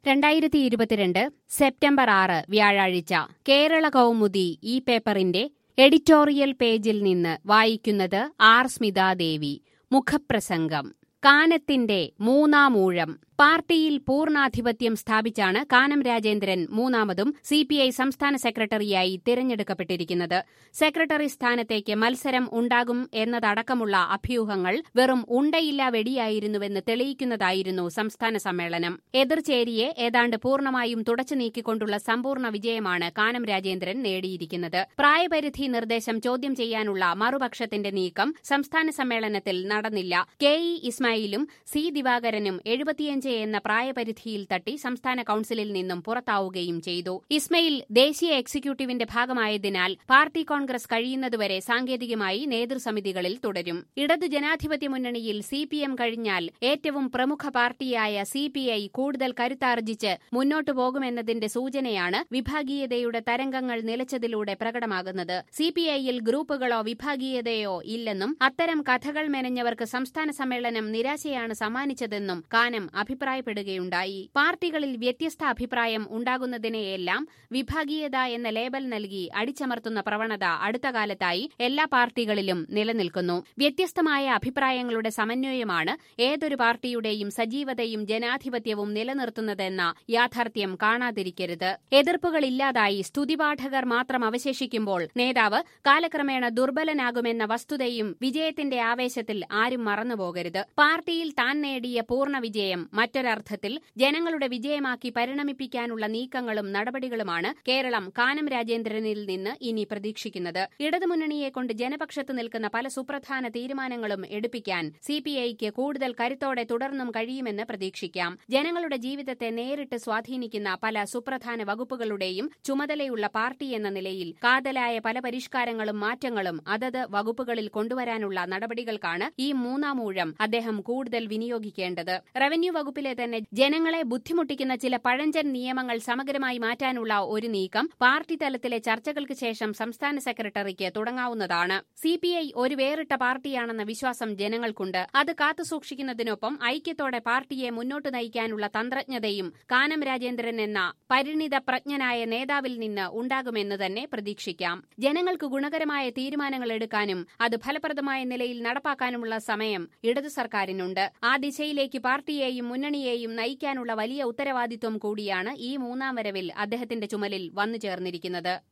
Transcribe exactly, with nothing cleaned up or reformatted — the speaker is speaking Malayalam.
രണ്ടായിരത്തി ഇരുപത്തിരണ്ട് സെപ്റ്റംബർ ആറ് വ്യാഴാഴ്ച കേരള കൗമുദി ഈ പേപ്പറിന്റെ എഡിറ്റോറിയൽ പേജിൽ നിന്ന് വായിക്കുന്നത് ആർ സ്മിതാദേവി. മുഖപ്രസംഗം. കാനത്തിന്റെ മൂന്നാമൂഴം. പാർട്ടിയിൽ പൂർണ്ണാധിപത്യം സ്ഥാപിച്ചാണ് കാനം രാജേന്ദ്രൻ മൂന്നാമതും സി പി ഐ സംസ്ഥാന സെക്രട്ടറിയായി തിരഞ്ഞെടുക്കപ്പെട്ടിരിക്കുന്നത്. സെക്രട്ടറി സ്ഥാനത്തേക്ക് മത്സരം ഉണ്ടാകും എന്നതടക്കമുള്ള അഭ്യൂഹങ്ങൾ വെറും ഉണ്ടയില്ല വെടിയായിരുന്നുവെന്ന് തെളിയിക്കുന്നതായിരുന്നു സംസ്ഥാന സമ്മേളനം. എതിർചേരിയെ ഏതാണ്ട് പൂർണ്ണമായും തുടച്ചു നീക്കിക്കൊണ്ടുള്ള സമ്പൂർണ്ണ വിജയമാണ് കാനം രാജേന്ദ്രൻ നേടിയിരിക്കുന്നത്. പ്രായപരിധി നിർദ്ദേശം ചോദ്യം ചെയ്യാനുള്ള മറുപക്ഷത്തിന്റെ നീക്കം സംസ്ഥാന സമ്മേളനത്തിൽ നടന്നില്ല. കെ ഇ ഇസ്മായിലും സി ദിവാകരനും എഴുപത്തിയഞ്ച് എന്ന പ്രായപരിധിയിൽ തട്ടി സംസ്ഥാന കൌൺസിലിൽ നിന്നും പുറത്താവുകയും ചെയ്തു. ഇസ്മയിൽ ദേശീയ എക്സിക്യൂട്ടീവിന്റെ ഭാഗമായതിനാൽ പാർട്ടി കോൺഗ്രസ് കഴിയുന്നതുവരെ സാങ്കേതികമായി നേതൃസമിതികളിൽ തുടരും. ഇടതു ജനാധിപത്യ മുന്നണിയിൽ സി പി എം കഴിഞ്ഞാൽ ഏറ്റവും പ്രമുഖ പാർട്ടിയായ സി പി ഐ കൂടുതൽ കരുത്താർജിച്ച് മുന്നോട്ടു പോകുമെന്നതിന്റെ സൂചനയാണ് വിഭാഗീയതയുടെ തരംഗങ്ങൾ നിലച്ചതിലൂടെ പ്രകടമാകുന്നത്. സി പി ഐയിൽ ഗ്രൂപ്പുകളോ വിഭാഗീയതയോ ഇല്ലെന്നും അത്തരം കഥകൾ മെനഞ്ഞവർക്ക് സംസ്ഥാന സമ്മേളനം നിരാശയാണ് സമ്മാനിച്ചതെന്നും കാനം അഭിപ്രായപ്പെടുകയുണ്ടായി. പാർട്ടികളിൽ വ്യത്യസ്ത അഭിപ്രായം ഉണ്ടാകുന്നതിനെയെല്ലാം വിഭാഗീയത എന്ന ലേബൽ നൽകി അടിച്ചമർത്തുന്ന പ്രവണത അടുത്ത കാലത്തായി എല്ലാ പാർട്ടികളിലും നിലനിൽക്കുന്നു. വ്യത്യസ്തമായ അഭിപ്രായങ്ങളുടെ സമന്വയമാണ് ഏതൊരു പാർട്ടിയുടെയും സജീവതയും ജനാധിപത്യവും നിലനിർത്തുന്നതെന്ന യാഥാർത്ഥ്യം കാണാതിരിക്കരുത്. എതിർപ്പുകളില്ലാതായി സ്തുതിപാഠകർ മാത്രം അവശേഷിക്കുമ്പോൾ നേതാവ് കാലക്രമേണ ദുർബലനാകുമെന്ന വസ്തുതയും വിജയത്തിന്റെ ആവേശത്തിൽ ആരും മറന്നുപോകരുത്. പാർട്ടിയിൽ താൻ നേടിയ പൂർണ്ണ വിജയം മറ്റൊരർത്ഥത്തിൽ ജനങ്ങളുടെ വിജയമാക്കി പരിണമിപ്പിക്കാനുള്ള നീക്കങ്ങളും നടപടികളുമാണ് കേരളം കാനം രാജേന്ദ്രനിൽ നിന്ന് ഇനി പ്രതീക്ഷിക്കുന്നത്. ഇടതുമുന്നണിയെക്കൊണ്ട് ജനപക്ഷത്ത് നിൽക്കുന്ന പല സുപ്രധാന തീരുമാനങ്ങളും എടുപ്പിക്കാൻ സി പി ഐക്ക് കൂടുതൽ കരുത്തോടെ തുടർന്നും കഴിയുമെന്ന് പ്രതീക്ഷിക്കാം. ജനങ്ങളുടെ ജീവിതത്തെ നേരിട്ട് സ്വാധീനിക്കുന്ന പല സുപ്രധാന വകുപ്പുകളുടെയും ചുമതലയുള്ള പാർട്ടി എന്ന നിലയിൽ കാതലായ പല പരിഷ്കാരങ്ങളും മാറ്റങ്ങളും അതത് വകുപ്പുകളിൽ കൊണ്ടുവരാനുള്ള നടപടികൾക്കാണ് ഈ മൂന്നാമൂഴം അദ്ദേഹം കൂടുതൽ വിനിയോഗിക്കേണ്ടത്. റവന്യൂ വകുപ്പിലെ തന്നെ ജനങ്ങളെ ബുദ്ധിമുട്ടിക്കുന്ന ചില പഴഞ്ചൻ നിയമങ്ങൾ സമഗ്രമായി മാറ്റാനുള്ള ഒരു നീക്കം പാർട്ടി തലത്തിലെ ചർച്ചകൾക്ക് ശേഷം സംസ്ഥാന സെക്രട്ടറിക്ക് തുടങ്ങാവുന്നതാണ്. സി പി ഐ ഒരു വേറിട്ട പാർട്ടിയാണെന്ന വിശ്വാസം ജനങ്ങൾക്കുണ്ട്. അത് കാത്തുസൂക്ഷിക്കുന്നതിനൊപ്പം ഐക്യത്തോടെ പാർട്ടിയെ മുന്നോട്ട് നയിക്കാനുള്ള തന്ത്രജ്ഞതയും കാനം രാജേന്ദ്രൻ എന്ന പരിണിതപ്രജ്ഞനായ നേതാവിൽ നിന്ന് ഉണ്ടാകുമെന്ന് തന്നെ പ്രതീക്ഷിക്കാം. ജനങ്ങൾക്ക് ഗുണകരമായ തീരുമാനങ്ങൾ എടുക്കാനും അത് ഫലപ്രദമായ നിലയിൽ നടപ്പാക്കാനുമുള്ള സമയം ഇടതു സർക്കാരിനുണ്ട്. ആ ദിശയിലേക്ക് പാർട്ടിയെയും മുന്നണിയെയും നയിക്കാനുള്ള വലിയ ഉത്തരവാദിത്വം കൂടിയാണ് ഈ മൂന്നാം വരവിൽ അദ്ദേഹത്തിന്റെ ചുമലിൽ വന്നു ചേർന്നിരിക്കുന്നത്.